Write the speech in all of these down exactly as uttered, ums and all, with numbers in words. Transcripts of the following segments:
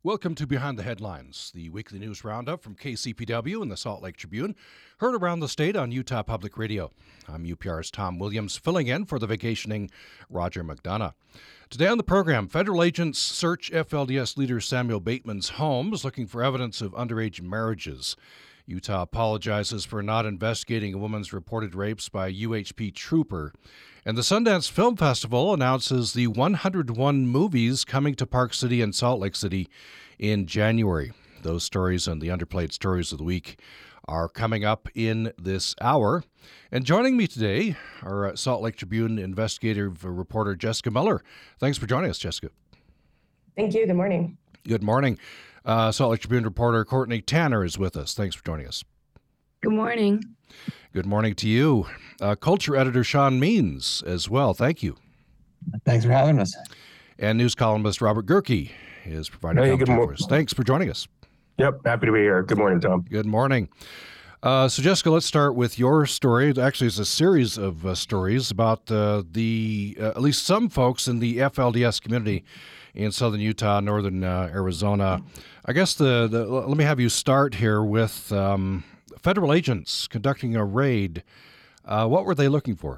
Welcome to Behind the Headlines, the weekly news roundup from K C P W and the Salt Lake Tribune, heard around the state on Utah Public Radio. I'm U P R's Tom Williams, filling in for the vacationing Roger McDonough. Today on the program, federal agents search F L D S leader Samuel Bateman's homes looking for evidence of underage marriages. Utah apologizes for not investigating a woman's reported rapes by a U H P trooper. And the Sundance Film Festival announces the one hundred one movies coming to Park City and Salt Lake City in January. Those stories and the underplayed stories of the week are coming up in this hour. And joining me today, our Salt Lake Tribune investigative reporter Jessica Miller. Thanks for joining us, Jessica. Thank you. Good morning. Good morning. Uh, Salt Lake Tribune reporter Courtney Tanner is with us. Thanks for joining us. Good morning. Good morning to you. Uh, culture editor Sean Means as well. Thank you. Thanks for having us. And news columnist Robert Gerke is providing hey, commentary good for us. Thanks for joining us. Yep, happy to be here. Good morning, Tom. Good morning. Uh, so, Jessica, let's start with your story. Actually, it's a series of uh, stories about uh, the uh, at least some folks in the F L D S community in southern Utah, northern uh, Arizona. I guess the, the let me have you start here with um, federal agents conducting a raid. Uh, what were they looking for?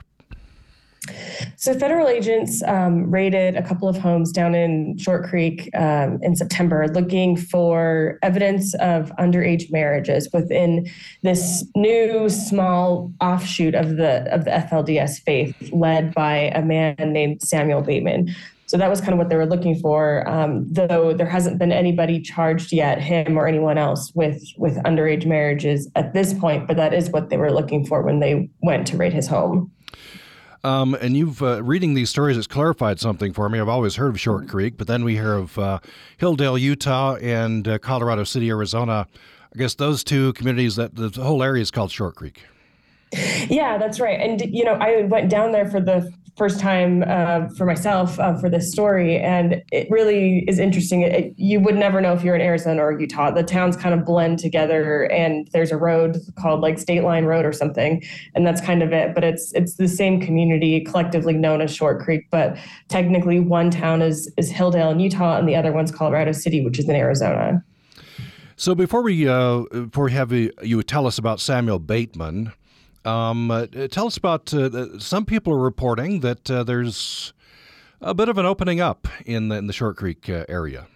So federal agents um, raided a couple of homes down in Short Creek um, in September, looking for evidence of underage marriages within this new small offshoot of the of the F L D S faith, led by a man named Samuel Bateman. So that was kind of what they were looking for, um, though there hasn't been anybody charged yet, him or anyone else, with, with underage marriages at this point, but that is what they were looking for when they went to raid his home. Um, and you've, uh, reading these stories, has clarified something for me. I've always heard of Short Creek, but then we hear of uh, Hilldale, Utah, and uh, Colorado City, Arizona. I guess those two communities, that the whole area is called Short Creek. Yeah, that's right. And, you know, I went down there for the first time uh, for myself uh, for this story, and it really is interesting. It, you would never know if you're in Arizona or Utah. The towns kind of blend together, and there's a road called like State Line Road or something, and that's kind of it. But it's it's the same community, collectively known as Short Creek, but technically one town is is Hilldale in Utah, and the other one's Colorado City, which is in Arizona. So before we uh, before we have you, you tell us about Samuel Bateman. Um, uh, tell us about, uh, some people are reporting that uh, there's a bit of an opening up in the, in the Short Creek uh, area.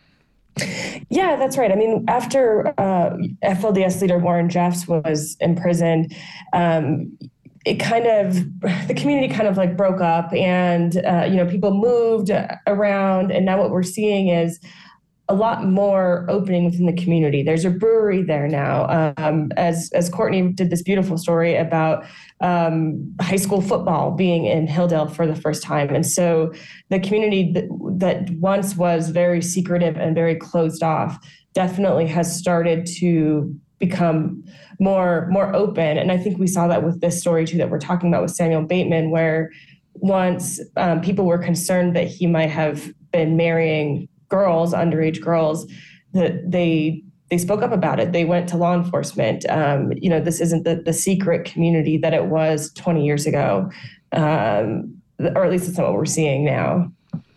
Yeah, that's right. I mean, after uh, F L D S leader Warren Jeffs was imprisoned, um, it kind of, the community kind of like broke up, and, uh, you know, people moved around, and now what we're seeing is a lot more opening within the community. There's a brewery there now. Um, as as Courtney did this beautiful story about um, high school football being in Hilldale for the first time. And so the community that, that once was very secretive and very closed off definitely has started to become more, more open. And I think we saw that with this story too that we're talking about with Samuel Bateman, where once um, people were concerned that he might have been marrying girls, underage girls, that they they spoke up about it. They went to law enforcement. Um, you know, this isn't the, the secret community that it was twenty years ago, um, or at least it's not what we're seeing now.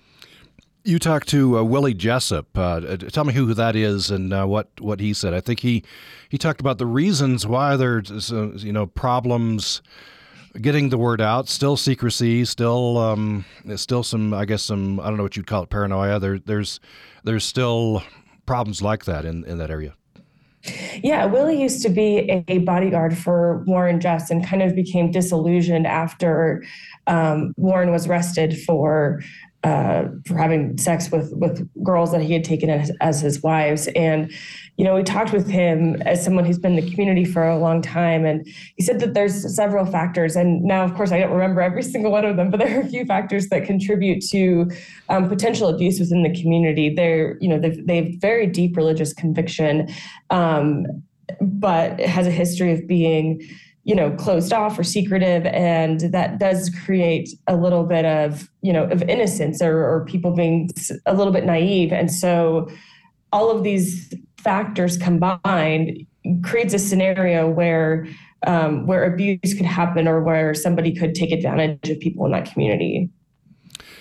You talked to uh, Willie Jessup. Uh, tell me who that is and uh, what what he said. I think he he talked about the reasons why there's uh, you know problems getting the word out, still secrecy, still, um, still some, I guess some, I don't know what you'd call it, paranoia. There, there's, there's still problems like that in, in that area. Yeah, Willie used to be a bodyguard for Warren Jeffs and kind of became disillusioned after um, Warren was arrested for uh, for having sex with with girls that he had taken as, as his wives. And, you know, we talked with him as someone who's been in the community for a long time. And he said that there's several factors. And now, of course, I don't remember every single one of them, but there are a few factors that contribute to um, potential abuse within the community. They're, you know, they've, they have very deep religious conviction, um, but it has a history of being, you know, closed off or secretive. And that does create a little bit of, you know, of innocence or, or people being a little bit naive. And so all of these factors combined creates a scenario where um, where abuse could happen or where somebody could take advantage of people in that community.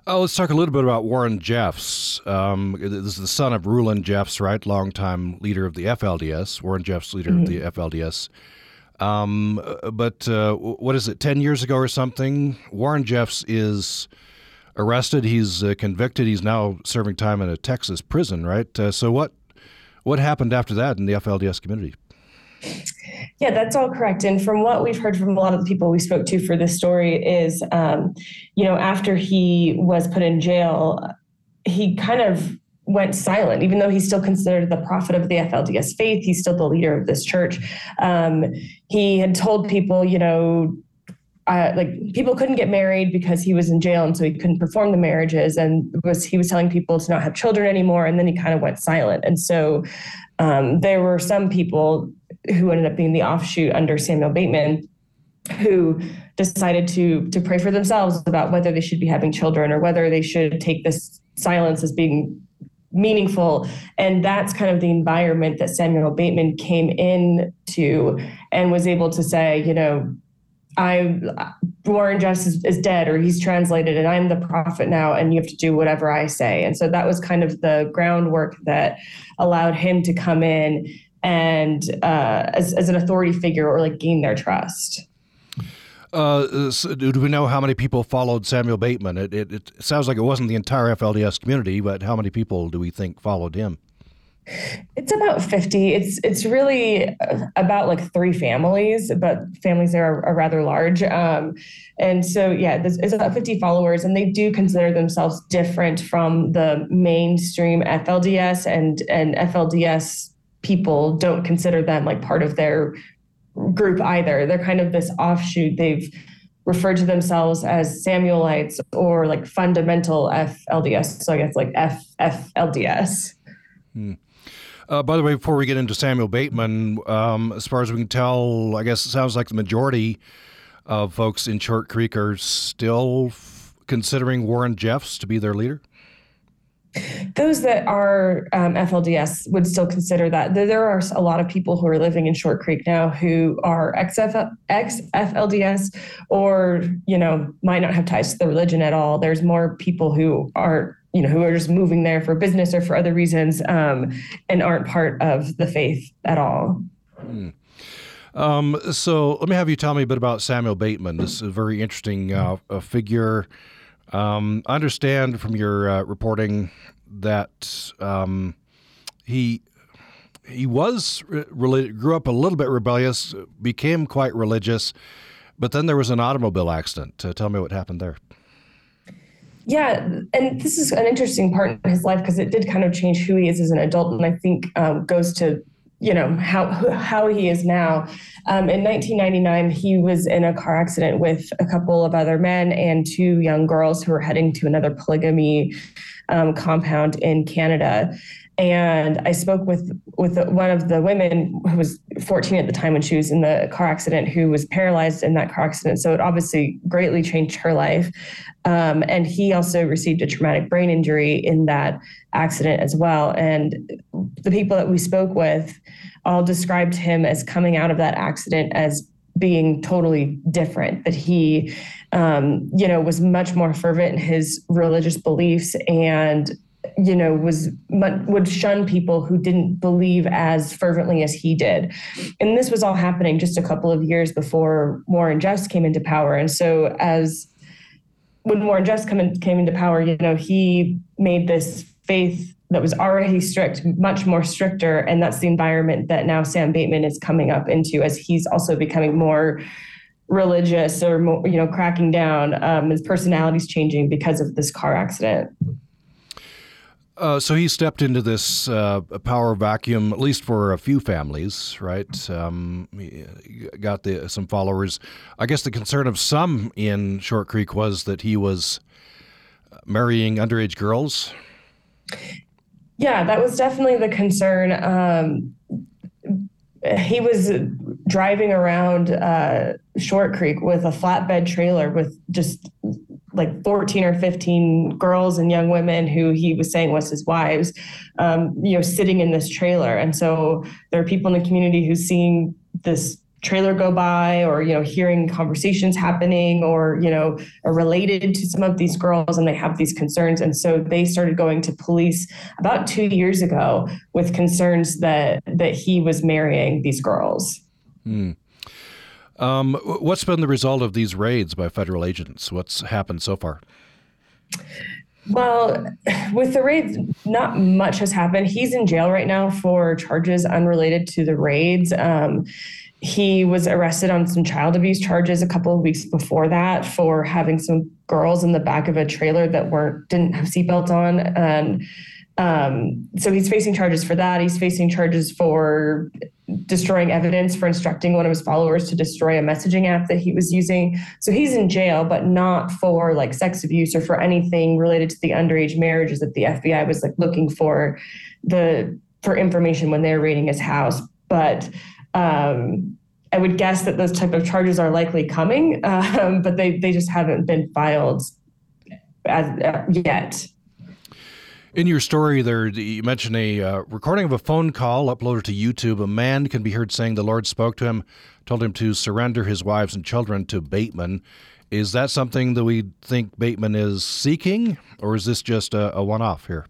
Oh, let's talk a little bit about Warren Jeffs. Um, this is the son of Rulon Jeffs, right? Longtime leader of the F L D S. Warren Jeffs, leader mm-hmm. of the F L D S. Um, but uh, what is it, ten years ago or something? Warren Jeffs is arrested. He's uh, convicted. He's now serving time in a Texas prison, right? Uh, so what what happened after that in the F L D S community? Yeah, that's all correct. And from what we've heard from a lot of the people we spoke to for this story is, um, you know, after he was put in jail, he kind of went silent, even though he's still considered the prophet of the F L D S faith. He's still the leader of this church. Um, he had told people, you know, uh, like people couldn't get married because he was in jail, and so he couldn't perform the marriages, and was he was telling people to not have children anymore. And then he kind of went silent. And so um, there were some people who ended up being the offshoot under Samuel Bateman, who decided to to pray for themselves about whether they should be having children or whether they should take this silence as being meaningful. And that's kind of the environment that Samuel Bateman came into and was able to say, you know, I Warren Jeffs is, is dead, or he's translated, and I'm the prophet now, and you have to do whatever I say. And so that was kind of the groundwork that allowed him to come in and uh, as, as an authority figure, or like gain their trust. Uh, so do we know how many people followed Samuel Bateman? It, it, it sounds like it wasn't the entire F L D S community, but how many people do we think followed him? It's about fifty. It's it's really about like three families, but families there are, are rather large. Um, and so, yeah, this is about fifty followers, and they do consider themselves different from the mainstream F L D S, and, and F L D S people don't consider them like part of their group either. They're kind of this offshoot. They've referred to themselves as Samuelites, or like fundamental F L D S. So I guess like F F L D S. Hmm. Uh, by the way, before we get into Samuel Bateman, um, as far as we can tell, I guess it sounds like the majority of folks in Short Creek are still f- considering Warren Jeffs to be their leader? Those that are um, F L D S would still consider that. There are a lot of people who are living in Short Creek now who are ex-F L D S, or, you know, might not have ties to the religion at all. There's more people who are you know, who are just moving there for business or for other reasons, um, and aren't part of the faith at all. Hmm. Um, so let me have you tell me a bit about Samuel Bateman. This is a very interesting uh, a figure. Um, I understand from your uh, reporting that um, he he was re- grew up a little bit rebellious, became quite religious, but then there was an automobile accident. Uh, tell me what happened there. Yeah, and this is an interesting part in his life because it did kind of change who he is as an adult, and I think um, goes to, you know, how how he is now. Um, in nineteen ninety-nine, he was in a car accident with a couple of other men and two young girls who were heading to another polygamy um, compound in Canada. And I spoke with with one of the women who was fourteen at the time when she was in the car accident, who was paralyzed in that car accident. So it obviously greatly changed her life. Um, and he also received a traumatic brain injury in that accident as well. And the people that we spoke with all described him as coming out of that accident as being totally different, that he, um, you know, was much more fervent in his religious beliefs, and you know, was would shun people who didn't believe as fervently as he did. And this was all happening just a couple of years before Warren Jeffs came into power. And so as when Warren Jeffs come in, came into power, you know, he made this faith that was already strict much more stricter. And that's the environment that now Sam Bateman is coming up into, as he's also becoming more religious, or more, you know, cracking down. Um, his personality's changing because of this car accident. Uh, so he stepped into this uh, power vacuum, at least for a few families, right? Um, he got the, some followers. I guess the concern of some in Short Creek was that he was marrying underage girls. Yeah, that was definitely the concern. Um, he was driving around uh, Short Creek with a flatbed trailer with just like fourteen or fifteen girls and young women who he was saying was his wives, um, you know, sitting in this trailer. And so there are people in the community who's seeing this trailer go by, or, you know, hearing conversations happening, or, you know, are related to some of these girls, and they have these concerns. And so they started going to police about two years ago with concerns that that he was marrying these girls. Hmm. Um, what's been the result of these raids by federal agents? What's happened so far? Well, with the raids, not much has happened. He's in jail right now for charges unrelated to the raids. Um, he was arrested on some child abuse charges a couple of weeks before that for having some girls in the back of a trailer that weren't didn't have seatbelts on. And um, so he's facing charges for that. He's facing charges for destroying evidence, for instructing one of his followers to destroy a messaging app that he was using. So he's in jail, but not for like sex abuse or for anything related to the underage marriages that the F B I was like looking for the for information when they were raiding his house. But um, I would guess that those type of charges are likely coming, um, but they they just haven't been filed as uh, yet. In your story there, you mentioned a uh, recording of a phone call uploaded to YouTube. A man can be heard saying the Lord spoke to him, told him to surrender his wives and children to Bateman. Is that something that we think Bateman is seeking, or is this just a, a one-off here?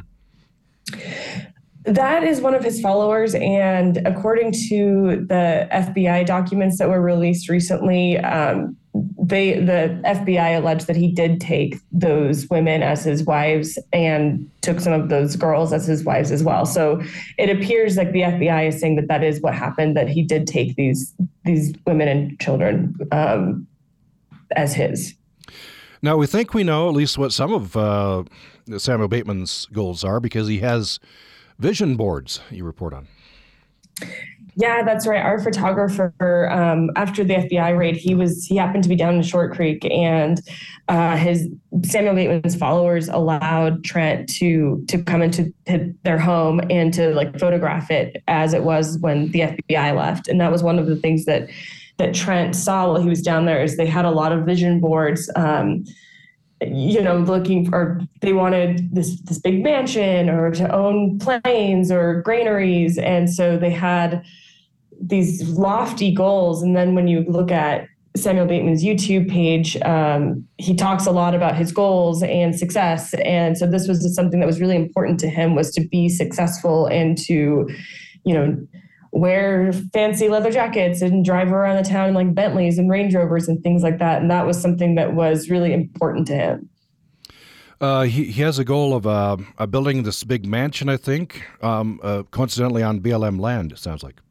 That is one of his followers, and according to the F B I documents that were released recently, um, they the F B I alleged that he did take those women as his wives and took some of those girls as his wives as well. So it appears like the F B I is saying that that is what happened, that he did take these these women and children um, as his. Now, we think we know at least what some of uh, Samuel Bateman's goals are, because he has vision boards you report on. Yeah, that's right. Our photographer, um, after the F B I raid, he was he happened to be down in Short Creek, and uh, his Samuel Bateman's followers allowed Trent to to come into their home and to like photograph it as it was when the F B I left. And that was one of the things that that Trent saw while he was down there, is they had a lot of vision boards. Um, you know, looking for, they wanted this this big mansion or to own planes or granaries. And so they had these lofty goals. And then when you look at Samuel Bateman's YouTube page, um, he talks a lot about his goals and success. And so this was something that was really important to him, was to be successful and to, you know, wear fancy leather jackets and drive around the town in like Bentleys and Range Rovers and things like that. And that was something that was really important to him. Uh, he, he has a goal of uh, uh, building this big mansion, I think, um, uh, coincidentally on B L M land, it sounds like.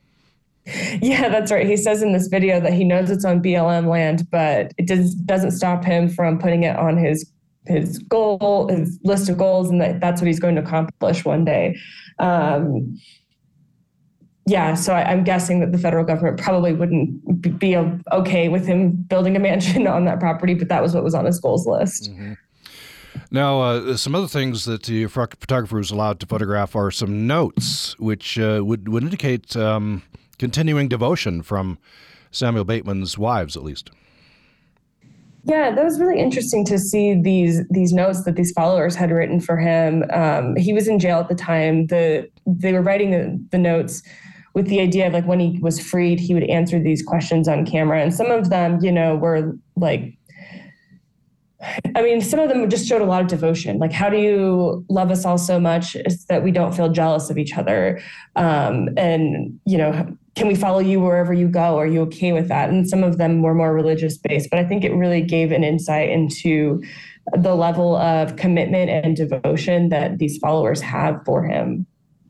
Yeah, that's right. He says in this video that he knows it's on B L M land, but it does, doesn't stop him from putting it on his his goal, his list of goals, and that, that's what he's going to accomplish one day. Um, Yeah, so I, I'm guessing that the federal government probably wouldn't be, be okay with him building a mansion on that property, but that was what was on his goals list. Mm-hmm. Now, uh, some other things that the photographer was allowed to photograph are some notes, which uh, would, would indicate um, continuing devotion from Samuel Bateman's wives, at least. Yeah, that was really interesting to see these these notes that these followers had written for him. Um, he was in jail at the time. The they were writing the, the notes with the idea of like when he was freed, he would answer these questions on camera. And some of them, you know, were like, I mean, some of them just showed a lot of devotion. Like, how do you love us all so much that we don't feel jealous of each other? Um, and, you know, can we follow you wherever you go? Are you okay with that? And some of them were more religious based, but I think it really gave an insight into the level of commitment and devotion that these followers have for him.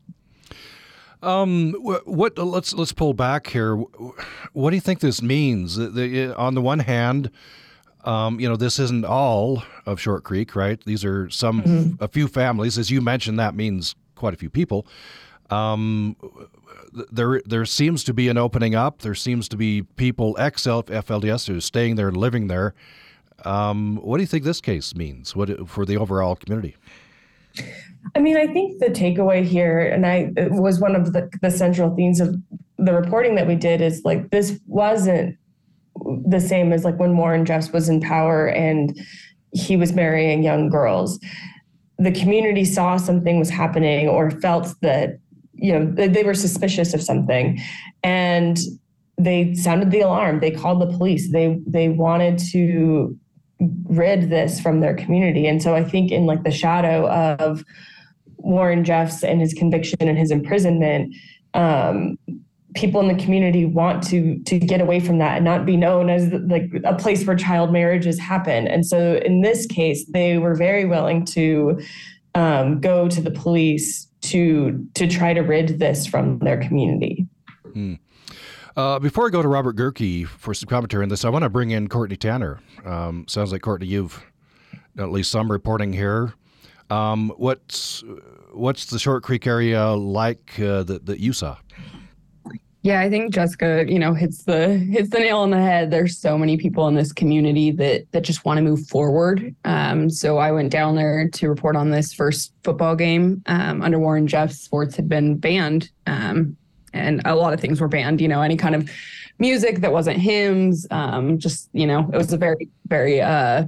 Um, what, let's, let's pull back here. What do you think this means? The, the, on the one hand, Um, you know, this isn't all of Short Creek, right? These are some, mm-hmm. a few families. As you mentioned, that means quite a few people. Um, there, there seems to be an opening up. There seems to be people ex-F L D S who are staying there, living there. Um, what do you think this case means what, for the overall community? I mean, I think the takeaway here, and I it was one of the, the central themes of the reporting that we did, is like, this wasn't the same as like when Warren Jeffs was in power and he was marrying young girls. The community saw something was happening or felt that, you know, they were suspicious of something. And they sounded the alarm. They called the police. They they wanted to rid this from their community. And so I think in like the shadow of Warren Jeffs and his conviction and his imprisonment, um, people in the community want to to get away from that and not be known as like a place where child marriages happen. And so in this case, they were very willing to um, go to the police to to try to rid this from their community. Hmm. Uh, before I go to Robert Gehrke for some commentary on this, I want to bring in Courtney Tanner. Um, sounds like, Courtney, you've done at least some reporting here. Um, what's what's the Short Creek area like uh, that, that you saw? Yeah, I think Jessica, you know, hits the hits the nail on the head. There's so many people in this community that that just want to move forward. Um, so I went down there to report on this first football game um, under Warren Jeffs. Sports had been banned. Um, And a lot of things were banned, you know, any kind of music that wasn't hymns, um, just, you know, it was a very, very, uh,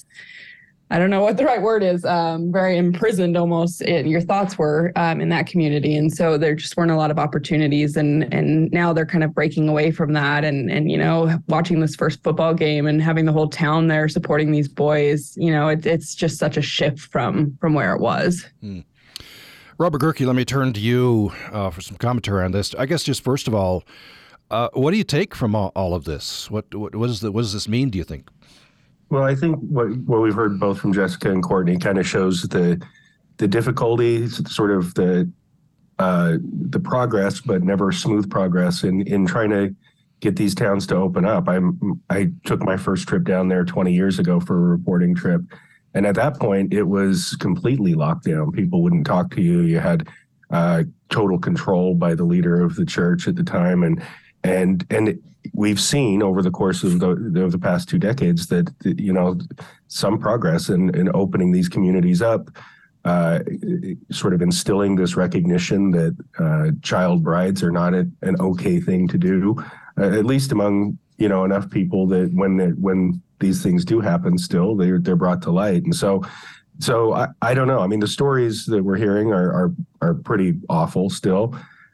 I don't know what the right word is, um, very imprisoned almost in your thoughts were um, in that community. And so there just weren't a lot of opportunities. And and now they're kind of breaking away from that. And, and you know, watching this first football game and having the whole town there supporting these boys, you know, it, it's just such a shift from from where it was. Hmm. Robert Gehrke, let me turn to you uh, for some commentary on this. I guess just first of all, uh, what do you take from all, all of this? What what, what, is the, what does this mean, do you think? Well, I think what what we've heard both from Jessica and Courtney kind of shows the the difficulty, sort of the uh, the progress, but never smooth progress in in trying to get these towns to open up. I'm I took my first trip down there twenty years ago for a reporting trip. And at that point, it was completely locked down. People wouldn't talk to you. You had uh, total control by the leader of the church at the time, and and and we've seen over the course of the of the past two decades that you know some progress in, in opening these communities up, uh, sort of instilling this recognition that uh, child brides are not a, an okay thing to do, uh, at least among you know enough people that when the, when these things do happen still, they're, they're brought to light. And so, so I, I don't know. I mean, the stories that we're hearing are, are, are pretty awful still.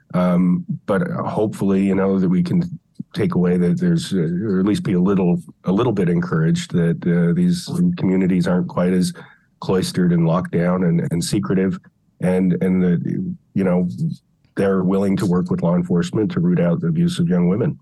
Um, but hopefully, you know, that we can take away that there's, uh, or at least be a little, a little bit encouraged that uh, these communities aren't quite as cloistered and locked down and, and secretive. And, and the, you know, they're willing to work with law enforcement to root out the abuse of young women.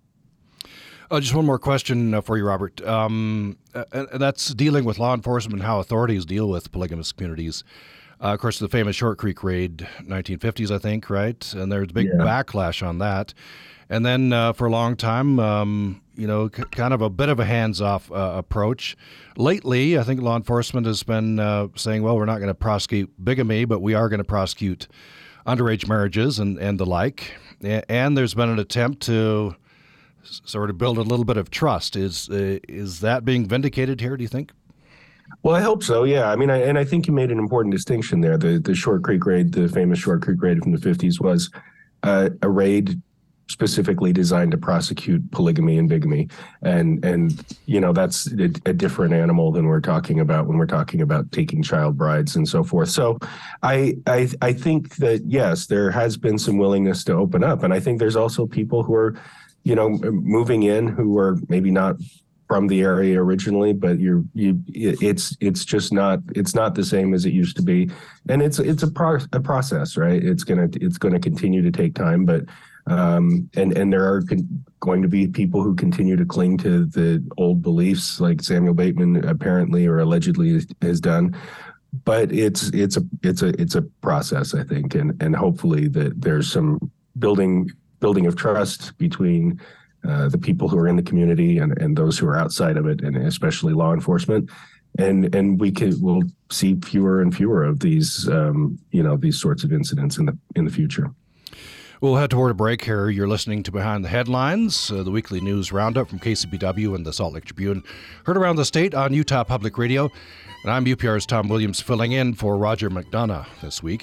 Uh, just one more question uh, for you, Robert. Um, and, and that's dealing with law enforcement and how authorities deal with polygamous communities. Uh, of course, the famous Short Creek raid, nineteen fifties, I think, right? And there's a big yeah. backlash on that. And then uh, for a long time, um, you know, c- kind of a bit of a hands-off uh, approach. Lately, I think law enforcement has been uh, saying, well, we're not going to prosecute bigamy, but we are going to prosecute underage marriages and, and the like. And there's been an attempt to sort of build a little bit of trust. Is uh, is that being vindicated here, do you think? Well, I hope so, yeah. I mean, I, and I think you made an important distinction there. The the Short Creek raid, the famous Short Creek raid from the fifties, was uh, a raid specifically designed to prosecute polygamy and bigamy. And, and you know, that's a, a different animal than we're talking about when we're talking about taking child brides and so forth. So I, I, I think that, yes, there has been some willingness to open up. And I think there's also people who are, you know, moving in who are maybe not from the area originally, but you're you it's it's just not it's not the same as it used to be, and it's it's a, pro- a process, right? It's gonna it's gonna continue to take time, but um, and and there are con- going to be people who continue to cling to the old beliefs, like Samuel Bateman apparently or allegedly has done. But it's it's a it's a it's a process, I think, and and hopefully that there's some building. building of trust between uh, the people who are in the community and, and those who are outside of it, and especially law enforcement. And and we can we'll see fewer and fewer of these um, you know these sorts of incidents in the in the future. We'll head toward a break here. You're listening to Behind the Headlines, uh, the weekly news roundup from K C P W and the Salt Lake Tribune, heard around the state on Utah Public Radio. And I'm U P R's Tom Williams, filling in for Roger McDonough this week.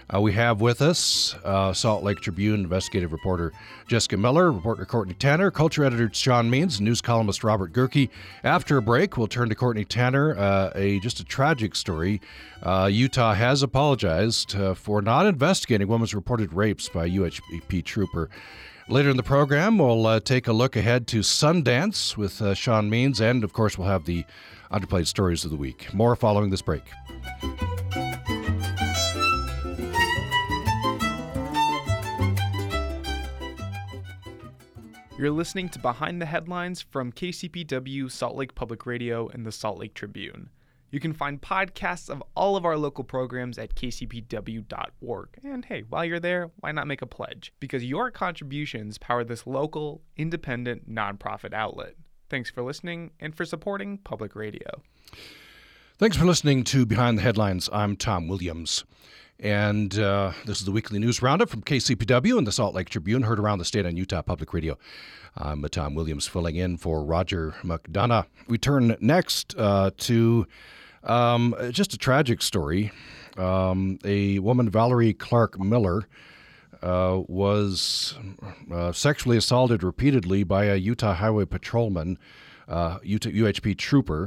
Uh, we have with us uh, Salt Lake Tribune investigative reporter Jessica Miller, reporter Courtney Tanner, culture editor Sean Means, news columnist Robert Gerke. After a break, we'll turn to Courtney Tanner, uh, a just a tragic story. Uh, Utah has apologized uh, for not investigating women's reported rapes by a U H P trooper. Later in the program, we'll uh, take a look ahead to Sundance with uh, Sean Means, and of course, we'll have the underplayed stories of the week. More following this break. You're listening to Behind the Headlines from K C P W, Salt Lake Public Radio, and the Salt Lake Tribune. You can find podcasts of all of our local programs at k c p w dot org. And hey, while you're there, why not make a pledge? Because your contributions power this local, independent, nonprofit outlet. Thanks for listening and for supporting public radio. Thanks for listening to Behind the Headlines. I'm Tom Williams. And uh, this is the weekly news roundup from K C P W and the Salt Lake Tribune, heard around the state on Utah Public Radio. I'm Tom Williams filling in for Roger McDonough. We turn next uh, to um, just a tragic story. Um, a woman, Valerie Clark Miller, uh, was uh, sexually assaulted repeatedly by a Utah Highway patrolman, uh, Utah U H P trooper.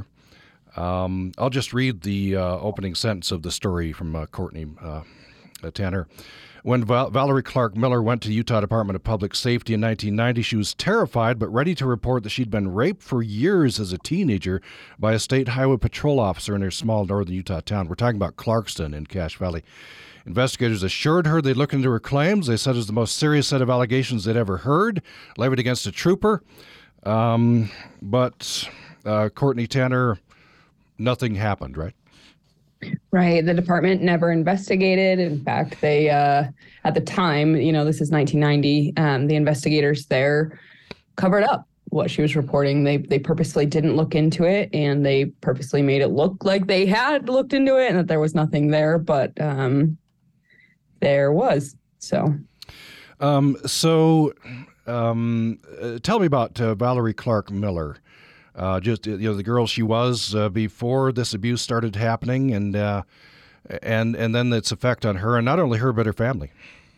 Um, I'll just read the uh, opening sentence of the story from uh, Courtney uh, Tanner. When Val- Valerie Clark Miller went to the Utah Department of Public Safety in nineteen ninety, she was terrified but ready to report that she'd been raped for years as a teenager by a state highway patrol officer in her small northern Utah town. We're talking about Clarkston in Cache Valley. Investigators assured her they'd look into her claims. They said it was the most serious set of allegations they'd ever heard, levied against a trooper. Um, but uh, Courtney Tanner, nothing happened, right? Right. The department never investigated. In fact, they, uh, at the time, you know, this is nineteen ninety, um, the investigators there covered up what she was reporting. They they purposely didn't look into it, and they purposely made it look like they had looked into it and that there was nothing there, but um, there was. So, um, so um, uh, tell me about uh, Valerie Clark Miller. Uh, just you know, the girl she was uh, before this abuse started happening, and uh, and and then its effect on her, and not only her but her family.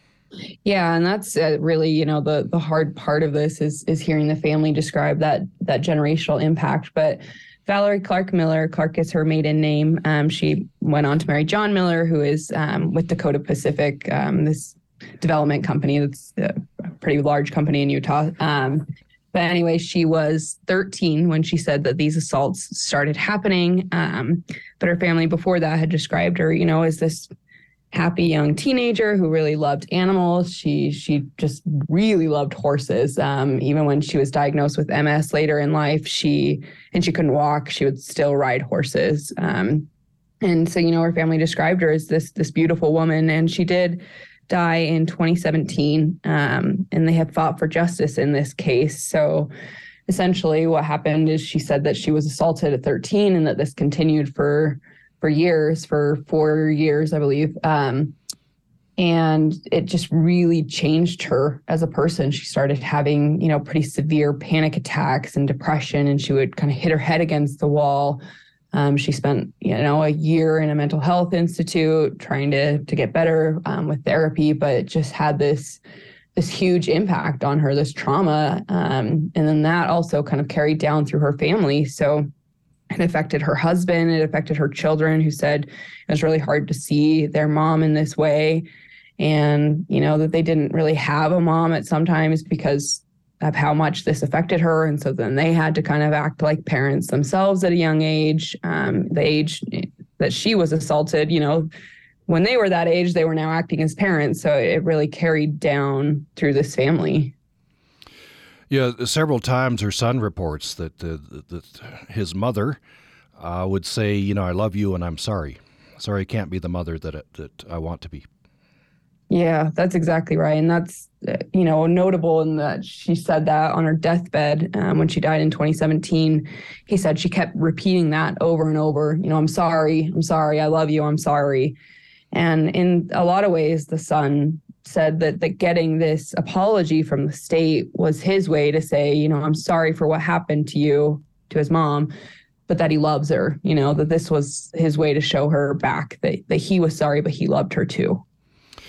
Yeah, and that's uh, really, you know, the the hard part of this is is hearing the family describe that that generational impact. But Valerie Clark Miller, Clark is her maiden name. Um, she went on to marry John Miller, who is um, with Dakota Pacific, um, this development company that's a pretty large company in Utah. Um, But anyway, she was thirteen when she said that these assaults started happening. Um, but her family before that had described her, you know, as this happy young teenager who really loved animals. She she just really loved horses. Um, even when she was diagnosed with M S later in life, she and she couldn't walk, she would still ride horses. Um, and so, you know, her family described her as this this beautiful woman, and she did die in twenty seventeen, um, and they have fought for justice in this case. So essentially what happened is she said that she was assaulted at thirteen and that this continued for for years, for four years, I believe. Um, and it just really changed her as a person. She started having, you know, pretty severe panic attacks and depression, and she would kind of hit her head against the wall. Um, she spent, you know, a year in a mental health institute trying to to get better um, with therapy, but it just had this this huge impact on her, this trauma. Um, and then that also kind of carried down through her family. So it affected her husband. It affected her children, who said it was really hard to see their mom in this way. And, you know, that they didn't really have a mom at sometimes because of how much this affected her. And so then they had to kind of act like parents themselves at a young age. Um, the age that she was assaulted, you know, when they were that age, they were now acting as parents. So it really carried down through this family. Yeah, several times her son reports that, uh, that his mother uh, would say, you know, I love you and I'm sorry. Sorry I can't be the mother that that I want to be. Yeah, that's exactly right. And that's, you know, notable in that she said that on her deathbed um, when she died in twenty seventeen. He said she kept repeating that over and over. You know, I'm sorry, I'm sorry, I love you, I'm sorry. And in a lot of ways, the son said that, that getting this apology from the state was his way to say, you know, I'm sorry for what happened to you, to his mom, but that he loves her, you know, that this was his way to show her back that, that he was sorry, but he loved her too.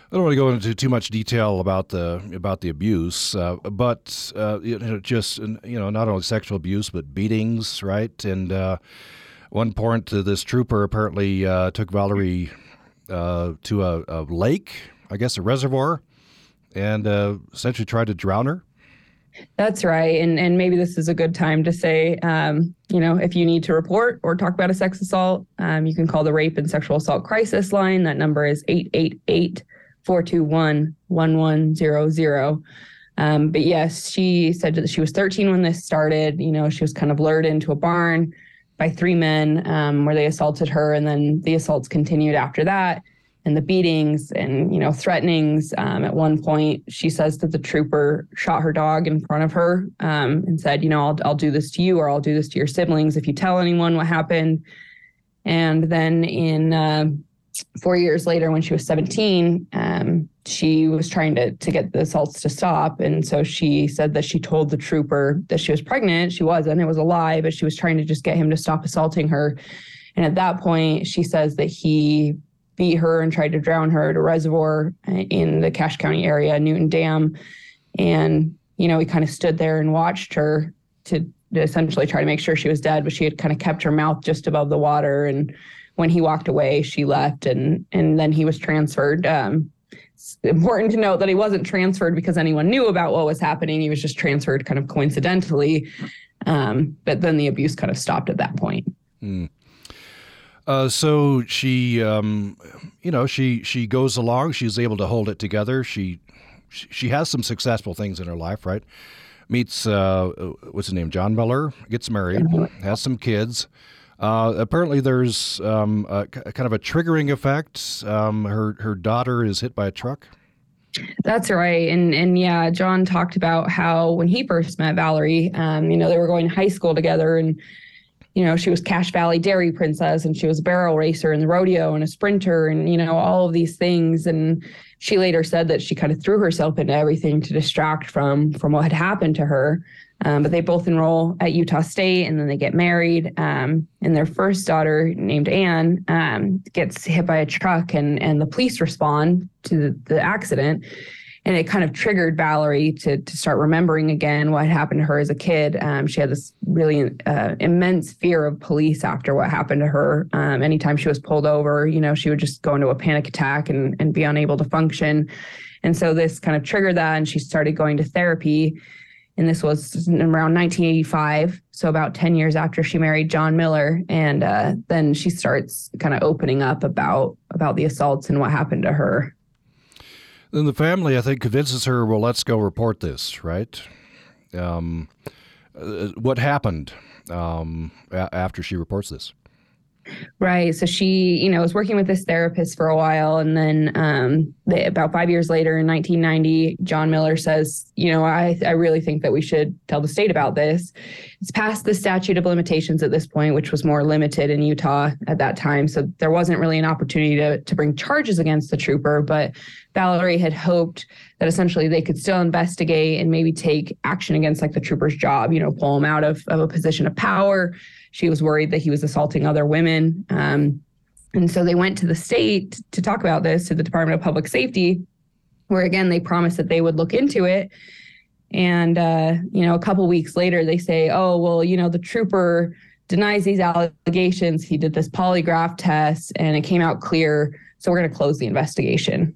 I don't want to go into too much detail about the about the abuse, uh, but uh, you know, just you know, not only sexual abuse but beatings, right? And uh, one point, uh, this trooper apparently uh, took Valerie uh, to a, a lake, I guess a reservoir, and uh, essentially tried to drown her. That's right. And and maybe this is a good time to say, um, you know, if you need to report or talk about a sex assault, um, you can call the Rape and Sexual Assault Crisis Line. That number is eight eight eight, four two one, one one zero zero. Um, but yes, she said that she was thirteen when this started. You know, she was kind of lured into a barn by three men um, where they assaulted her. And then the assaults continued after that. And the beatings and, you know, threatenings. Um, at one point, she says that the trooper shot her dog in front of her um, and said, you know, I'll, I'll do this to you or I'll do this to your siblings if you tell anyone what happened. And then in uh, four years later, when she was seventeen, um, she was trying to, to get the assaults to stop. And so she said that she told the trooper that she was pregnant. She wasn't. It was a lie, but she was trying to just get him to stop assaulting her. And at that point, she says that he beat her and tried to drown her at a reservoir in the Cache County area, Newton Dam. And, you know, he kind of stood there and watched her to, to essentially try to make sure she was dead, but she had kind of kept her mouth just above the water. And when he walked away, she left and, and then he was transferred. Um, it's important to note that he wasn't transferred because anyone knew about what was happening. He was just transferred kind of coincidentally. Um, but then the abuse kind of stopped at that point. Mm. Uh, so she, um, you know, she she goes along. She's able to hold it together. She she has some successful things in her life, right? Meets uh, what's his name, John Miller. Gets married, has some kids. Uh, apparently, there's um, a, kind of a triggering effect. Um, her her daughter is hit by a truck. That's right. And and yeah, John talked about how when he first met Valerie, um, you know, they were going to high school together and, you know, she was Cache Valley Dairy Princess and she was a barrel racer in the rodeo and a sprinter and, you know, all of these things. And she later said that she kind of threw herself into everything to distract from from what had happened to her. Um, but they both enroll at Utah State and then they get married. Um, and their first daughter, named Anne, um, gets hit by a truck and, and the police respond to the, the accident. And it kind of triggered Valerie to to start remembering again what happened to her as a kid. Um, she had this really uh, immense fear of police after what happened to her. Um, anytime she was pulled over, you know, she would just go into a panic attack and, and be unable to function. And so this kind of triggered that, and she started going to therapy. And this was around nineteen eighty-five, so about ten years after she married John Miller. And uh, then she starts kind of opening up about about the assaults and what happened to her. Then the family, I think, convinces her, well, let's go report this, right? Um, uh, what happened um, a- after she reports this? Right. So she, you know, was working with this therapist for a while. And then um, they, about five years later in nineteen ninety, John Miller says, you know, I, I really think that we should tell the state about this. It's past the statute of limitations at this point, which was more limited in Utah at that time. So there wasn't really an opportunity to, to bring charges against the trooper. But Valerie had hoped that essentially they could still investigate and maybe take action against like the trooper's job, you know, pull him out of, of a position of power. She was worried that he was assaulting other women. Um, and so they went to the state to talk about this, to the Department of Public Safety, where, again, they promised that they would look into it. And, uh, you know, a couple weeks later, they say, oh, well, you know, the trooper denies these allegations. He did this polygraph test and it came out clear. So we're going to close the investigation.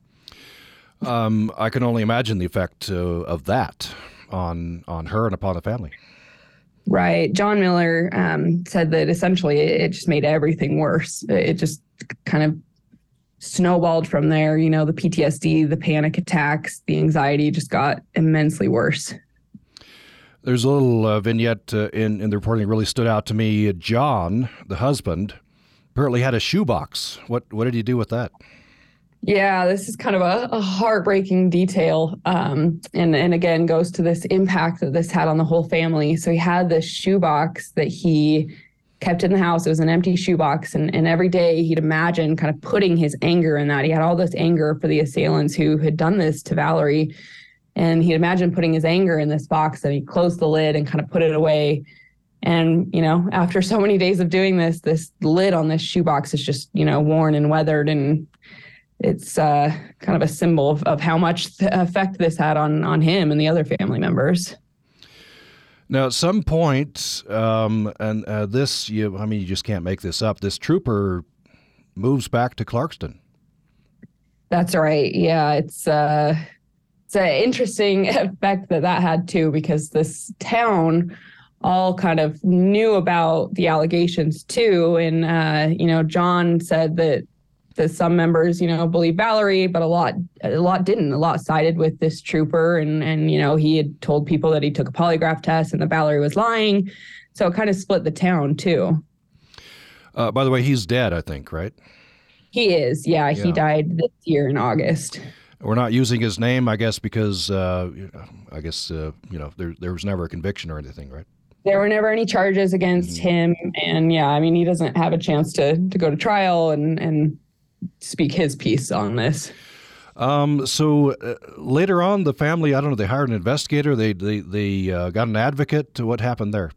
Um, I can only imagine the effect uh, of that on on her and upon the family. Right. John Miller um, said that essentially it just made everything worse. It just kind of snowballed from there. You know, the P T S D, the panic attacks, the anxiety just got immensely worse. There's a little uh, vignette uh, in, in the reporting that really stood out to me. John, the husband, apparently had a shoebox. What what did he do with that? Yeah, this is kind of a, a heartbreaking detail. Um, and, and again, goes to this impact that this had on the whole family. So he had this shoebox that he kept in the house. It was an empty shoebox. And, and every day he'd imagine kind of putting his anger in that. He had all this anger for the assailants who had done this to Valerie. And he'd imagine putting his anger in this box, and he closed the lid and kind of put it away. And, you know, after so many days of doing this, this lid on this shoebox is just, you know, worn and weathered. And it's uh, kind of a symbol of, of how much effect this had on on him and the other family members. Now, at some point, um, and uh, this, you, I mean, you just can't make this up. This trooper moves back to Clarkston. That's right. Yeah, it's uh, it's an interesting effect that that had too, because this town all kind of knew about the allegations too, and uh, you know, John said that that some members, you know, believe Valerie, but a lot, a lot didn't. A lot sided with this trooper, and and you know, he had told people that he took a polygraph test and that Valerie was lying, so it kind of split the town too. Uh, by the way, he's dead, I think, right? He is, yeah. Yeah. He died this year in August. We're not using his name, I guess, because uh, I guess uh, you know there there was never a conviction or anything, right? There were never any charges against mm-hmm. him, and yeah, I mean, he doesn't have a chance to to go to trial and and. speak his piece on this. Um, so uh, later on, the family, I don't know, they hired an investigator. They they they uh, got an advocate. What happened there?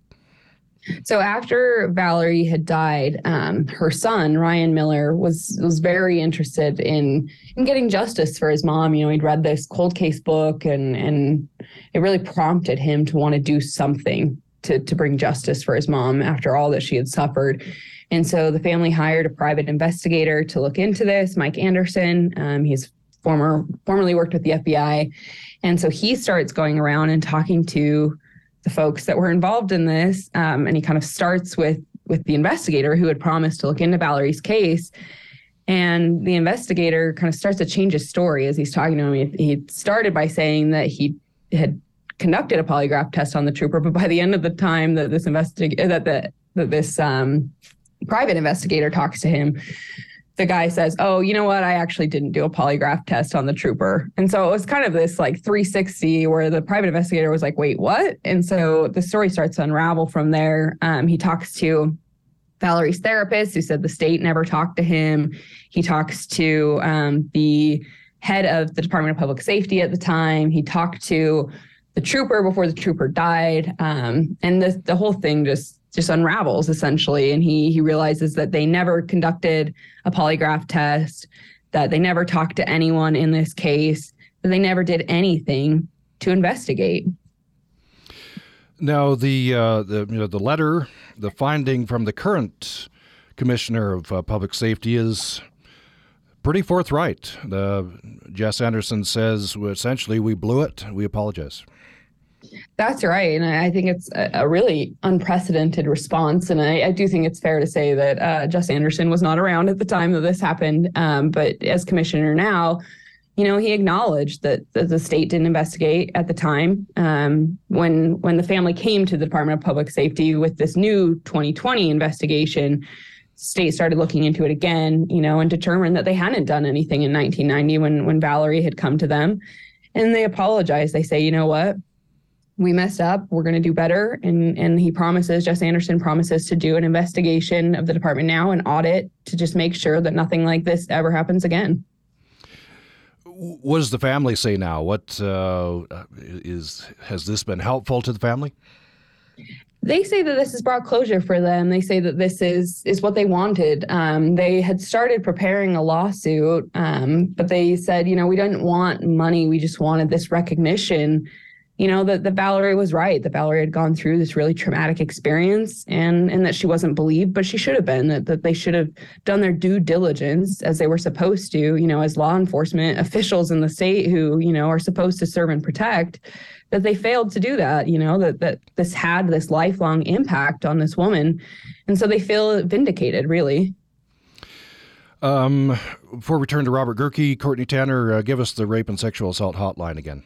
So after Valerie had died, um, her son Ryan Miller was was very interested in in getting justice for his mom. You know, he'd read this cold case book, and and it really prompted him to want to do something to to bring justice for his mom after all that she had suffered. And so the family hired a private investigator to look into this, Mike Anderson. Um, he's former formerly worked with the F B I. And so he starts going around and talking to the folks that were involved in this. Um, and he kind of starts with, with the investigator who had promised to look into Valerie's case. And the investigator kind of starts to change his story as he's talking to him. He, he started by saying that he had conducted a polygraph test on the trooper, but by the end of the time that this investigator, that, that, that this, um, private investigator talks to him, the guy says, oh, you know what? I actually didn't do a polygraph test on the trooper. And so it was kind of this like three sixty where the private investigator was like, wait, what? And so the story starts to unravel from there. Um, he talks to Valerie's therapist, who said the state never talked to him. He talks to um, the head of the Department of Public Safety at the time. He talked to the trooper before the trooper died. Um, and the, the whole thing just just unravels essentially. And he he realizes that they never conducted a polygraph test, that they never talked to anyone in this case, that they never did anything to investigate. Now, the uh, the you know the letter, the finding from the current commissioner of uh, public safety is pretty forthright. The Jess Anderson says, well, essentially, we blew it. We apologize. That's right. And I think it's a, a really unprecedented response. And I, I do think it's fair to say that uh, Jess Anderson was not around at the time that this happened. Um, but as commissioner now, you know, he acknowledged that, that the state didn't investigate at the time. Um, when when the family came to the Department of Public Safety with this new twenty twenty investigation, state started looking into it again, you know, and determined that they hadn't done anything in nineteen ninety when when Valerie had come to them. And they apologized. They say, you know what? We messed up. We're going to do better. And and he promises, Jess Anderson promises to do an investigation of the department now, an audit to just make sure that nothing like this ever happens again. What does the family say now? What uh, is has this been helpful to the family? They say that this has brought closure for them. They say that this is is what they wanted. Um, they had started preparing a lawsuit, um, but they said, you know, we didn't want money. We just wanted this recognition. You know, that, that Valerie was right, that Valerie had gone through this really traumatic experience and, and that she wasn't believed, but she should have been, that, that they should have done their due diligence as they were supposed to, you know, as law enforcement officials in the state who, you know, are supposed to serve and protect, that they failed to do that, you know, that, that this had this lifelong impact on this woman. And so they feel vindicated, really. Um, before we turn to Robert Gehrke, Courtney Tanner, uh, give us the rape and sexual assault hotline again.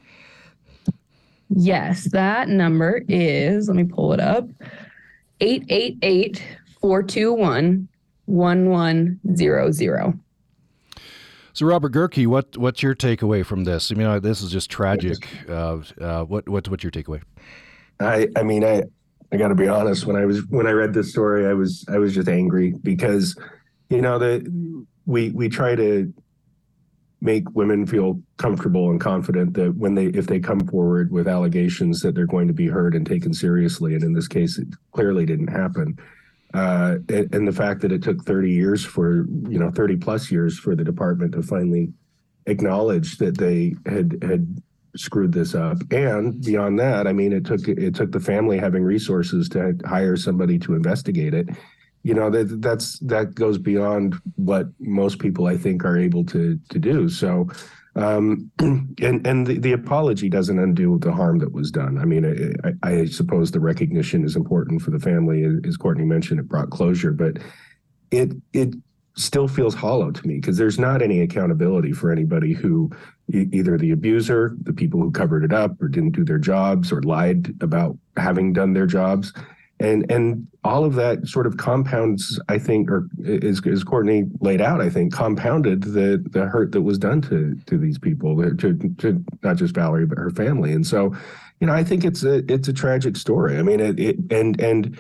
Yes, that number is, let me pull it up, eight eight eight, four two one, one one zero zero. So, Robert Gehrke, what what's your takeaway from this? I mean, this is just tragic. Uh, uh, what what what's your takeaway? I I mean, I I got to be honest. When I was when I read this story, I was I was just angry because, you know, the we we try to make women feel comfortable and confident that when they, if they come forward with allegations, that they're going to be heard and taken seriously. And in this case, it clearly didn't happen. uh, and, and the fact that it took thirty years for, you know, thirty plus years for the department to finally acknowledge that they had had screwed this up. And beyond that, I mean, it took it took the family having resources to hire somebody to investigate it. You know, that that's that goes beyond what most people, I think, are able to to do. So, um, and and the, the apology doesn't undo the harm that was done. I mean, I, I suppose the recognition is important for the family, as Courtney mentioned. It brought closure, but it it still feels hollow to me because there's not any accountability for anybody who, e- either the abuser, the people who covered it up, or didn't do their jobs, or lied about having done their jobs. And and all of that sort of compounds, I think, or as, as Courtney laid out, I think, compounded the the hurt that was done to to these people, to, to not just Valerie, but her family. And so, you know, I think it's a it's a tragic story. I mean, it, it and and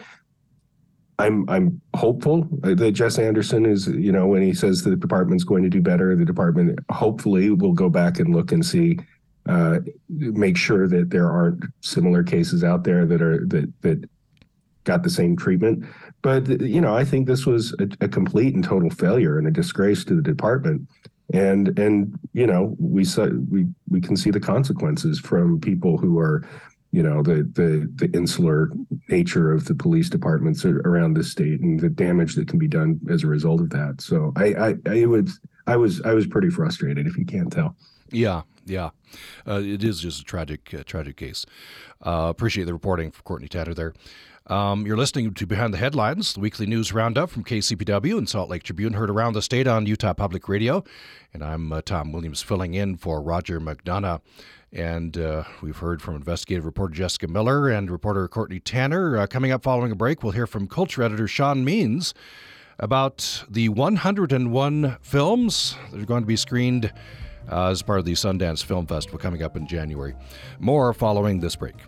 I'm I'm hopeful that Jess Anderson is, you know, when he says the department's going to do better, the department hopefully will go back and look and see, uh, make sure that there aren't similar cases out there that are that that. got the same treatment. But, you know, I think this was a, a complete and total failure and a disgrace to the department. And, and you know, we saw, we, we can see the consequences from people who are, you know, the, the, the insular nature of the police departments around the state and the damage that can be done as a result of that. So I, I, I would, I was, I was pretty frustrated, if you can't tell. Yeah, yeah. Uh, it is just a tragic, uh, tragic case. Uh, appreciate the reporting from Courtney Tanner there. Um, you're listening to Behind the Headlines, the weekly news roundup from K C P W and Salt Lake Tribune, heard around the state on Utah Public Radio. And I'm uh, Tom Williams, filling in for Roger McDonough. And uh, we've heard from investigative reporter Jessica Miller and reporter Courtney Tanner. Uh, coming up following a break, we'll hear from culture editor Sean Means about the one hundred and one films that are going to be screened uh, as part of the Sundance Film Festival coming up in January. More following this break.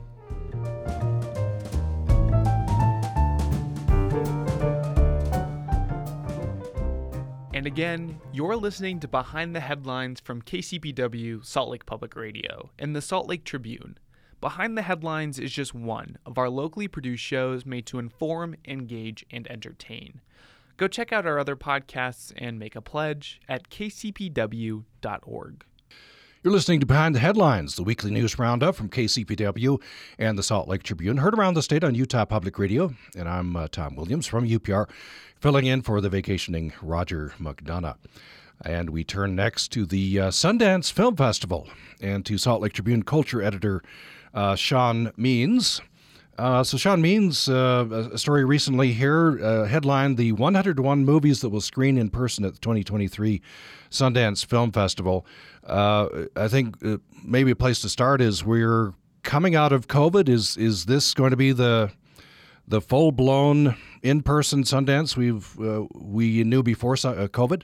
And again, you're listening to Behind the Headlines from K C P W Salt Lake Public Radio and the Salt Lake Tribune. Behind the Headlines is just one of our locally produced shows made to inform, engage, and entertain. Go check out our other podcasts and make a pledge at k c p w dot org. You're listening to Behind the Headlines, the weekly news roundup from K C P W and the Salt Lake Tribune, heard around the state on Utah Public Radio. And I'm uh, Tom Williams from U P R, filling in for the vacationing Roger McDonough. And we turn next to the uh, Sundance Film Festival and to Salt Lake Tribune culture editor uh, Sean Means. Uh, so Sean Means, uh, a story recently here, uh, headlined the one hundred one movies that will screen in person at the twenty twenty-three Sundance Film Festival. Uh, I think uh, maybe a place to start is we're coming out of COVID. Is is this going to be the the full blown in person Sundance we've uh, we knew before uh, COVID?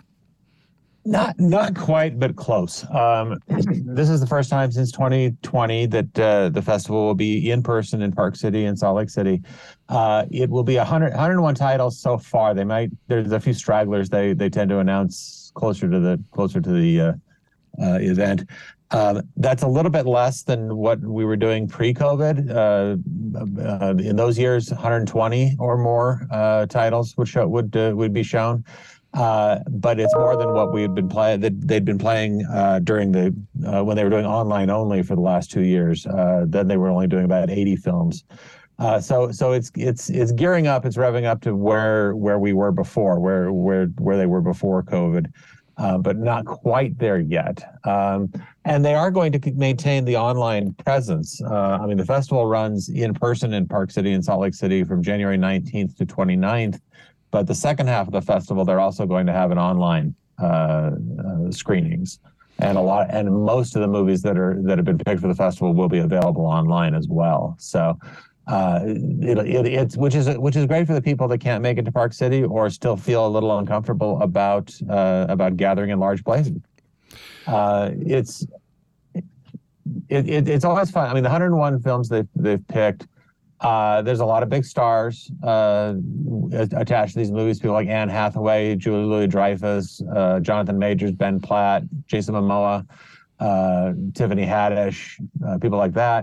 Not not quite, but close. Um, this is the first time since twenty twenty that uh, the festival will be in person in Park City and Salt Lake City. Uh, it will be one hundred, one hundred one titles so far. They might there's a few stragglers they they tend to announce closer to the closer to the uh, uh, event. Um, that's a little bit less than what we were doing pre-COVID. Uh, uh, in those years, one hundred twenty or more uh, titles would show would uh, would be shown. Uh, but it's more than what we had been playing. That they'd been playing uh, during the uh, when they were doing online only for the last two years. Uh, then they were only doing about eighty films. Uh, so so it's it's it's gearing up. It's revving up to where where we were before, where where where they were before COVID, uh, but not quite there yet. Um, and they are going to maintain the online presence. Uh, I mean, the festival runs in person in Park City and Salt Lake City from January nineteenth to twenty-ninth. But the second half of the festival, they're also going to have an online uh, uh, screenings, and a lot, and most of the movies that are that have been picked for the festival will be available online as well. So, uh, it, it, it's which is which is great for the people that can't make it to Park City or still feel a little uncomfortable about uh, about gathering in large places. Uh, it's it, it, it's always fun. I mean, the one hundred one films they've they've picked. Uh, there's a lot of big stars uh, attached to these movies. People like Anne Hathaway, Julia Louis-Dreyfus, uh, Jonathan Majors, Ben Platt, Jason Momoa, uh, Tiffany Haddish, uh, people like that.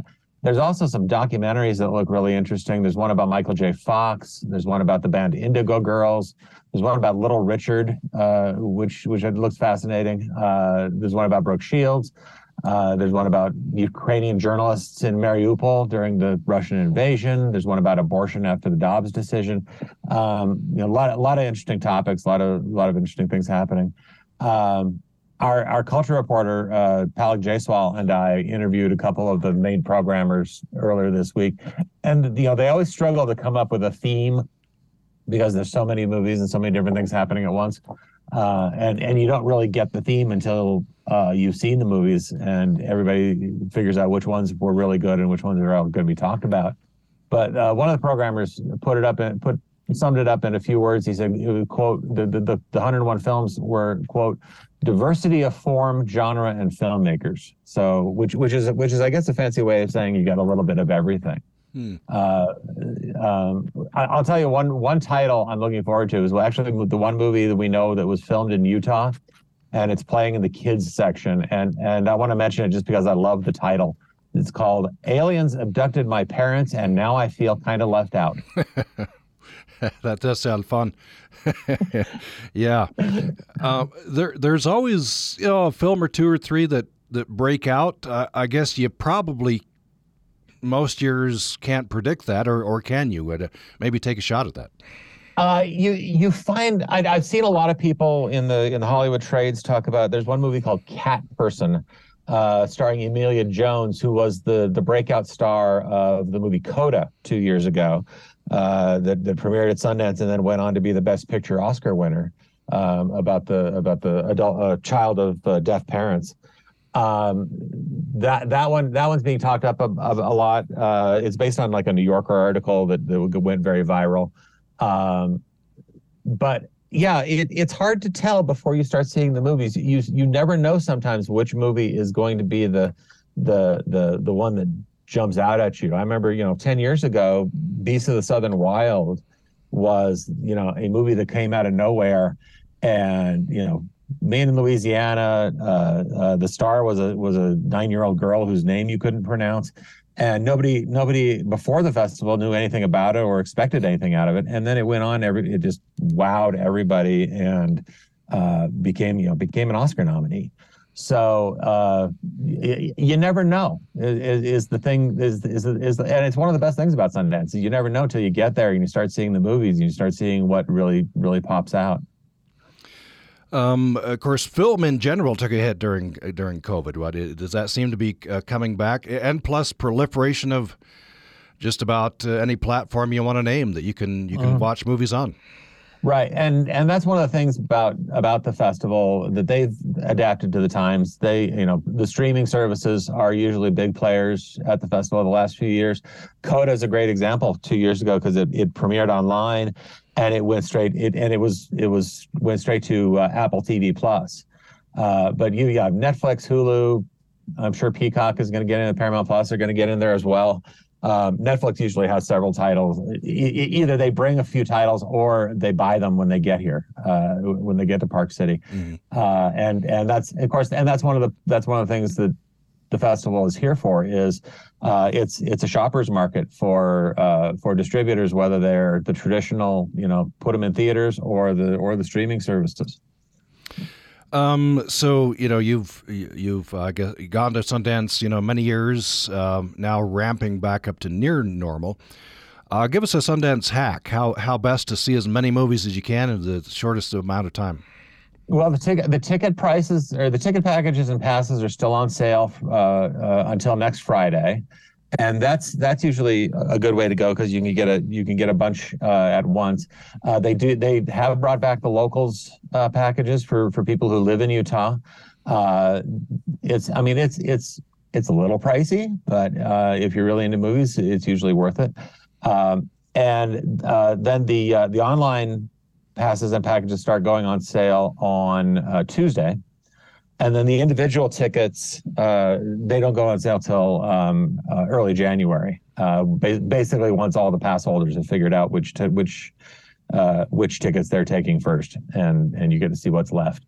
There's also some documentaries that look really interesting. There's one about Michael J. Fox. There's one about the band Indigo Girls. There's one about Little Richard, uh, which which looks fascinating. Uh, there's one about Brooke Shields. Uh, there's one about Ukrainian journalists in Mariupol during the Russian invasion. There's one about abortion after the Dobbs decision. Um, you know, a lot, a lot of interesting topics, a lot of, a lot of interesting things happening. Um, our, our culture reporter, uh, Palak Jaiswal, and I interviewed a couple of the main programmers earlier this week, and you know, they always struggle to come up with a theme because there's so many movies and so many different things happening at once. Uh, and, and you don't really get the theme until uh, you've seen the movies and everybody figures out which ones were really good and which ones are all going to be talked about. But uh, one of the programmers put it up and put summed it up in a few words. He said, it was, quote, the, the, the one hundred one films were, quote, diversity of form, genre, and filmmakers. So, which which is, which is I guess, a fancy way of saying you got a little bit of everything. Hmm. Uh, um, I, I'll tell you one one title I'm looking forward to is well, actually the one movie that we know that was filmed in Utah, and it's playing in the kids section. And and I want to mention it just because I love the title. It's called Aliens Abducted My Parents, and Now I Feel Kind of Left Out. That does sound fun. Yeah. Um, there, there's always, you know, a film or two or three that, that break out. Uh, I guess you probably most years can't predict that, or, or can you? Uh, maybe take a shot at that. Uh, you you find I, I've seen a lot of people in the in the Hollywood trades talk about. There's one movie called Cat Person, uh, starring Emilia Jones, who was the the breakout star of the movie Coda two years ago, uh, that that premiered at Sundance and then went on to be the Best Picture Oscar winner, um, about the about the adult uh, child of uh, deaf parents. Um, that that one that one's being talked up a, a, a lot. Uh, it's based on like a New Yorker article that, that went very viral. Um, but yeah, it, it's hard to tell before you start seeing the movies. You you never know sometimes which movie is going to be the the the the one that jumps out at you. I remember, you know, ten years ago, Beasts of the Southern Wild was, you know, a movie that came out of nowhere, and you know, Maine in Louisiana, uh, uh, the star was a was a nine-year-old girl whose name you couldn't pronounce, and nobody nobody before the festival knew anything about it or expected anything out of it. And then it went on, every it just wowed everybody and uh, became you know became an Oscar nominee. So uh, y- you never know is, is the thing is is is the, and it's one of the best things about Sundance. You never know till you get there and you start seeing the movies and you start seeing what really really pops out. Um, of course, film in general took a hit during during COVID. What does that seem to be uh, coming back? And plus, proliferation of just about uh, any platform you want to name that you can you can uh, watch movies on. Right, and and that's one of the things about about the festival that they've adapted to the times. They, you know, the streaming services are usually big players at the festival the last few years. Coda is a great example two years ago because it, it premiered online. And it went straight. It and it was it was went straight to uh, Apple T V Plus. Uh, but you, you have Netflix, Hulu. I'm sure Peacock is going to get in. Paramount Plus are going to get in there as well. Um, Netflix usually has several titles. E- either they bring a few titles or they buy them when they get here, uh, when they get to Park City. Mm-hmm. Uh, and and that's of course, and that's one of the that's one of the things that the festival is here for. Is uh, it's it's a shopper's market for uh, for distributors, whether they're the traditional, you know, put them in theaters or the or the streaming services. Um, so you know you've you've uh, gone to Sundance, you know, many years um, now, ramping back up to near normal. Uh, give us a Sundance hack. How how best to see as many movies as you can in the shortest amount of time. Well, the ticket the ticket prices or the ticket packages and passes are still on sale uh, uh, until next Friday, and that's that's usually a good way to go because you can get a you can get a bunch uh, at once. Uh, they do they have brought back the locals uh, packages for, for people who live in Utah. Uh, it's I mean it's it's it's a little pricey, but uh, if you're really into movies, it's usually worth it. Um, and uh, then the uh, the online passes and packages start going on sale on uh, Tuesday. And then the individual tickets, uh, they don't go on sale till um, uh, early January. Uh, ba- basically, once all the pass holders have figured out which t- which uh, which tickets they're taking first, and and you get to see what's left.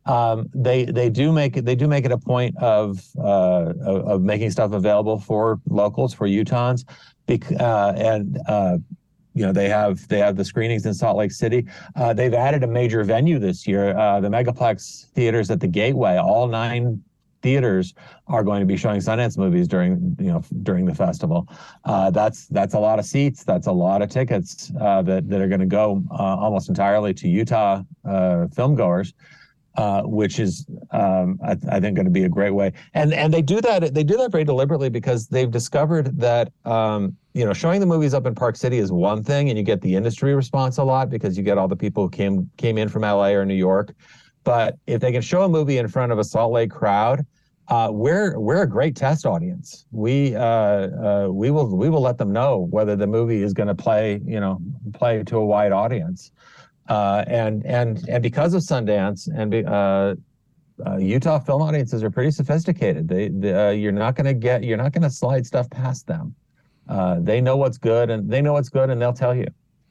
Um, they they do make it they do make it a point of uh, of, of making stuff available for locals, for Utahns, bec- uh, and uh, you know they have they have the screenings in Salt Lake City. Uh, they've added a major venue this year, uh, the Megaplex theaters at the Gateway. All nine theaters are going to be showing Sundance movies during you know during the festival. Uh, that's that's a lot of seats. That's a lot of tickets uh, that that are going to go uh, almost entirely to Utah uh, filmgoers. Uh, which is, um, I, I think, going to be a great way. And and they do that they do that very deliberately because they've discovered that um, you know showing the movies up in Park City is one thing, and you get the industry response a lot because you get all the people who came came in from L A or New York. But if they can show a movie in front of a Salt Lake crowd, uh, we're we're a great test audience. We uh, uh, we will we will let them know whether the movie is going to play you know play to a wide audience. Uh, and and and because of Sundance and uh, uh, Utah film audiences are pretty sophisticated. They, they uh, you're not going to get you're not going to slide stuff past them. Uh, they know what's good and they know what's good and they'll tell you.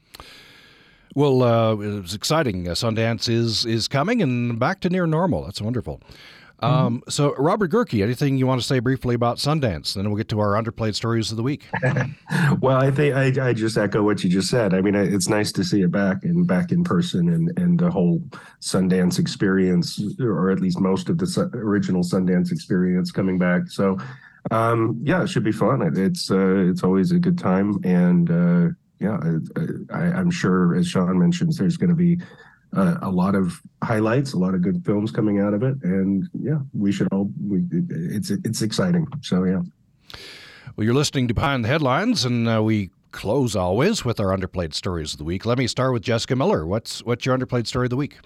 Well, uh, it's exciting. Uh, Sundance is is coming and back to near normal. That's wonderful. Um, mm-hmm. So, Robert Gehrke, anything you want to say briefly about Sundance? Then we'll get to our underplayed stories of the week. Well, I think I, I just echo what you just said. I mean, it's nice to see it back and back in person and, and the whole Sundance experience, or at least most of the su- original Sundance experience coming back. So, um, yeah, it should be fun. It, it's uh, it's always a good time. And, uh, yeah, I, I, I'm sure, as Sean mentions, there's going to be Uh, a lot of highlights, a lot of good films coming out of it, and yeah, we should all. We, it's it's exciting. So yeah. Well, you're listening to Behind the Headlines, and uh, we close always with our underplayed stories of the week. Let me start with Jessica Miller. What's what's your underplayed story of the week?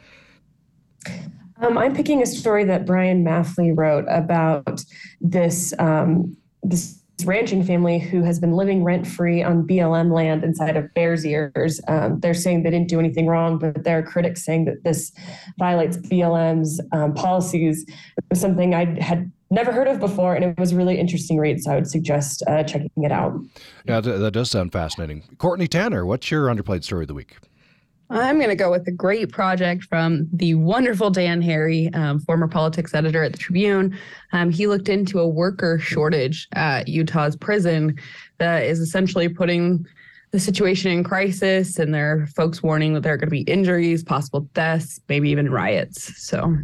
Um, I'm picking a story that Brian Mathley wrote about this um, this. ranching family who has been living rent-free on B L M land inside of Bears Ears. Um, they're saying they didn't do anything wrong, but there are critics saying that this violates B L M's um, policies. It was something I had never heard of before, and it was a really interesting read, so I would suggest uh, checking it out. Yeah, that does sound fascinating. Courtney Tanner, what's your underplayed story of the week? I'm going to go with a great project from the wonderful Dan Harry, um, former politics editor at the Tribune. Um, he looked into a worker shortage at Utah's prison that is essentially putting the situation in crisis, and there are folks warning that there are going to be injuries, possible deaths, maybe even riots. So,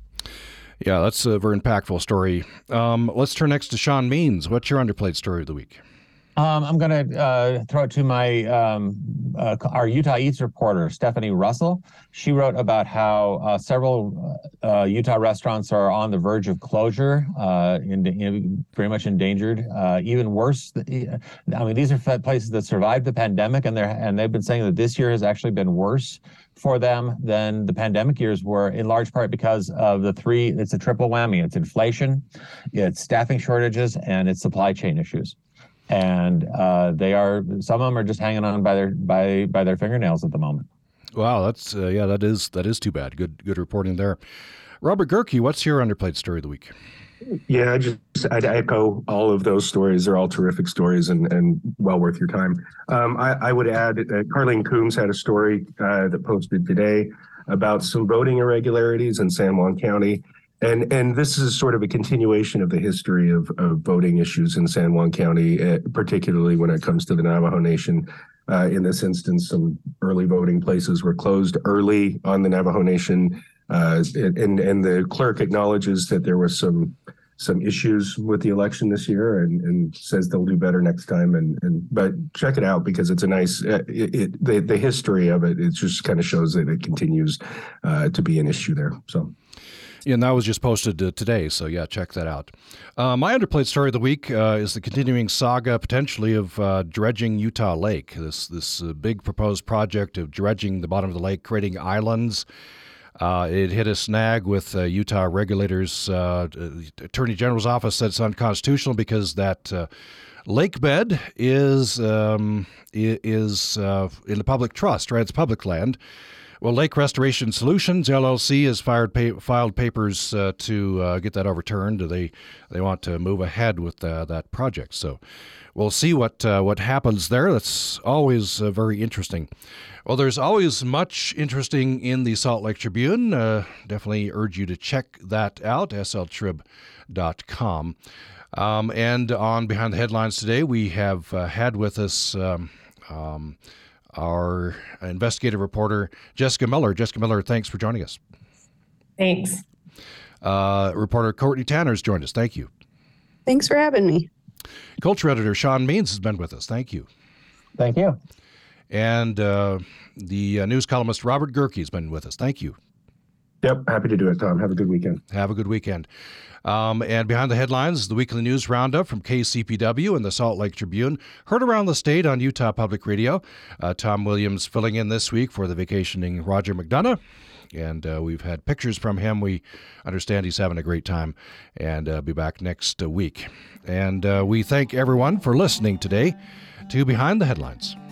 yeah, that's a very impactful story. Um, let's turn next to Sean Means. What's your underplayed story of the week? Um, I'm going to uh, throw it to my um, uh, our Utah Eats reporter, Stephanie Russell. She wrote about how uh, several uh, Utah restaurants are on the verge of closure, uh, in, in, very much endangered. Uh, even worse, I mean, these are places that survived the pandemic, and they're and they've been saying that this year has actually been worse for them than the pandemic years were, in large part because of the three. It's a triple whammy. It's inflation, it's staffing shortages, and it's supply chain issues. And uh, they are some of them are just hanging on by their by by their fingernails at the moment. Wow, that's uh, yeah, that is that is too bad. Good good reporting there. Robert Gehrke, what's your underplayed story of the week? Yeah, I just I'd echo all of those stories. They're all terrific stories and, and well worth your time. Um, I, I would add uh, Carlene Coombs had a story uh, that posted today about some voting irregularities in San Juan County. And and this is sort of a continuation of the history of, of voting issues in San Juan County, uh, particularly when it comes to the Navajo Nation. Uh, in this instance, some early voting places were closed early on the Navajo Nation, uh, and and the clerk acknowledges that there was some some issues with the election this year, and, and says they'll do better next time. And and but check it out because it's a nice uh, it, it the the history of it. It just kind of shows that it continues uh, to be an issue there. So. Yeah, and that was just posted uh, today, so yeah, check that out. Uh, my underplayed story of the week uh, is the continuing saga, potentially, of uh, dredging Utah Lake. This this uh, big proposed project of dredging the bottom of the lake, creating islands. Uh, it hit a snag with uh, Utah regulators. Uh, the Attorney General's office said it's unconstitutional because that uh, lake bed is um, is uh, in the public trust, right? It's public land. Well, Lake Restoration Solutions, L L C, has fired pa- filed papers uh, to uh, get that overturned. They they want to move ahead with uh, that project. So we'll see what uh, what happens there. That's always uh, very interesting. Well, there's always much interesting in the Salt Lake Tribune. Uh, definitely urge you to check that out, s l trib dot com. Um, and on Behind the Headlines today, we have uh, had with us um, um, our investigative reporter, Jessica Miller. Jessica Miller, thanks for joining us. Thanks. Uh, reporter Courtney Tanner's joined us. Thank you. Thanks for having me. Culture editor Sean Means has been with us. Thank you. Thank you. And uh, the uh, news columnist Robert Gerke has been with us. Thank you. Yep, happy to do it, Tom. Have a good weekend. Have a good weekend. Um, and Behind the Headlines, the weekly news roundup from K C P W and the Salt Lake Tribune, heard around the state on Utah Public Radio. Uh, Tom Williams filling in this week for the vacationing Roger McDonough. And uh, we've had pictures from him. We understand he's having a great time, and uh, be back next uh, week. And uh, we thank everyone for listening today to Behind the Headlines.